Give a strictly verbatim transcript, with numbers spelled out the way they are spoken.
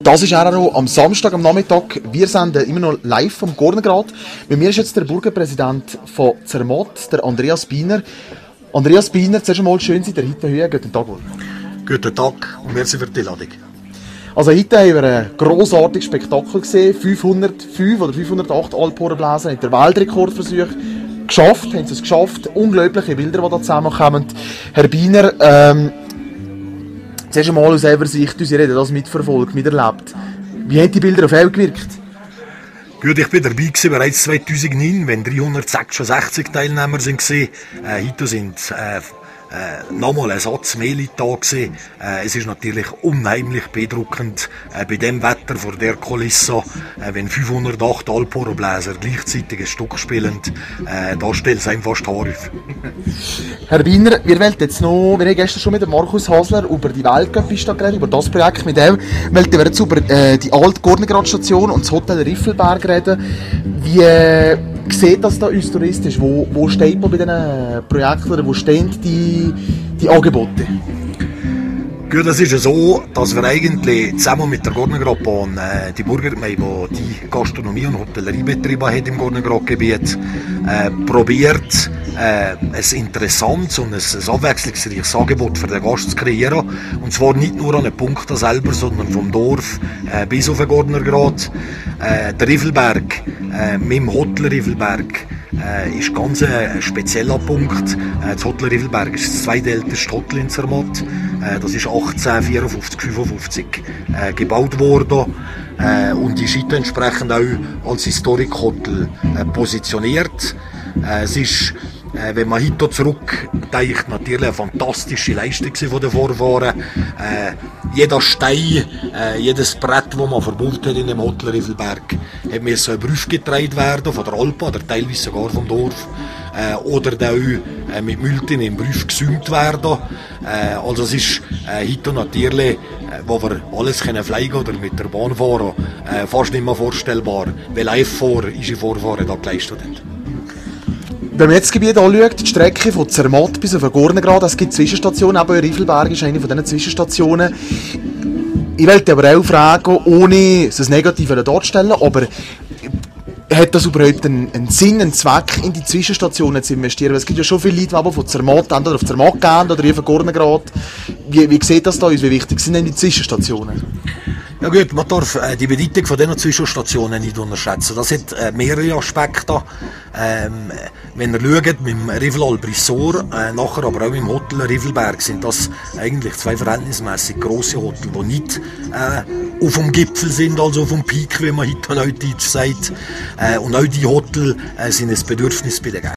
Das ist auch noch am Samstag, am Nachmittag. Wir senden immer noch live vom Gornergrat. Bei mir ist jetzt der Burgerpräsident von Zermatt, der Andreas Biener. Andreas Biener, zuerst einmal schön seid ihr heute hier. Guten Tag. Guten Tag und merci für die Einladung. Also heute haben wir ein grossartiges Spektakel gesehen. fünfhundertfünf oder fünfhundertacht Alphornbläser haben den Weltrekordversuch geschafft, haben es geschafft. Unglaubliche Bilder, die da zusammenkommen. Herr Biener, ähm, zuerst einmal aus selber Sicht, Sie haben das mitverfolgt, miterlebt. Wie haben die Bilder auf euch gewirkt? Gut, ich bin dabei gewesen, bereits zweitausendneun, wenn dreihundertsechsundsechzig Teilnehmer sind. Äh, heute sind äh, äh, nochmal ein Satz mehr Leute da gewesen. Äh, es ist natürlich unheimlich beeindruckend äh, bei dem Wetter vor der Kulisse, äh, wenn fünfhundertacht Alphornbläser gleichzeitig ein Stück spielen. Äh, da stellt es einem fast Haar auf. Herr Biener, wir wollten jetzt noch, wir haben gestern schon mit dem Markus Hasler über die Weltcup-Piste geredet, über das Projekt mit ihm. Wir wollten jetzt über äh, die alte Gornergrat-Station und das Hotel Riffelberg reden. Wie äh, sieht das da uns touristisch? Wo, wo steht man bei diesen Projekten oder wo stehen die, die Angebote? Gut, es ist ja so, dass wir eigentlich zusammen mit der Gornergratbahn äh, die Burgergemeinde, die die Gastronomie und Hotelleriebetriebe hat im Gornergratgebiet, äh, probiert, äh, ein interessantes und ein, ein abwechslungsreiches Angebot für den Gast zu kreieren. Und zwar nicht nur an den Punkten selber, sondern vom Dorf äh, bis auf den Gornergrat. Äh, der Riffelberg, äh, mit dem Hotel Riffelberg, Äh, ist ganz ein spezieller Punkt. Äh, das Hotel Riffelberg ist das zweitälteste Hotel in Zermatt. Äh, das ist achtzehnhundertvierundfünfzig fünfundfünfzig äh, gebaut worden äh, und ist heute entsprechend auch als Historic-Hotel äh, positioniert. Äh, es ist, äh, wenn man heute zurückdenkt, natürlich eine fantastische Leistung von den Vorfahren. Äh, jeder Stein, äh, jedes Brett, das man verbaut hat in dem Hotel Riffelberg, hat müssen ein Prüf getragen werden von der Alpa oder teilweise sogar vom Dorf. Äh, oder auch äh, mit Multin im Prüf gesümt werden. Äh, also es ist äh, heute natürlich, äh, wo wir alles können fliegen oder mit der Bahn fahren, äh, fast nicht mehr vorstellbar, weil live vor unsere Vorfahren da geleistet haben. Wenn man jetzt das Gebiet anschaut, die Strecke von Zermatt bis auf den Gornergrat, es gibt Zwischenstationen, eben Riffelberg ist eine von diesen Zwischenstationen. Ich wollte aber auch fragen, ohne das Negative darzustellen, aber hat das überhaupt einen, einen Sinn, einen Zweck, in die Zwischenstationen zu investieren? Weil es gibt ja schon viele Leute, die von Zermatt oder auf Zermatt gehen oder auf den Gornergrat. Wie, wie sieht das da aus? Wie wichtig sind denn die Zwischenstationen? Ja gut, man darf äh, die Bedeutung von diesen Zwischenstationen nicht unterschätzen. Das hat äh, mehrere Aspekte. Ähm, wenn ihr schaut, mit dem Riffel Albrisor, äh, nachher aber auch im Hotel Riffelberg, sind das eigentlich zwei verhältnismäßig grosse Hotels, die nicht äh, auf dem Gipfel sind, also auf dem Peak, wie man heute neudeutsch sagt. Äh, und auch die Hotels äh, sind ein Bedürfnis bei den Gästen.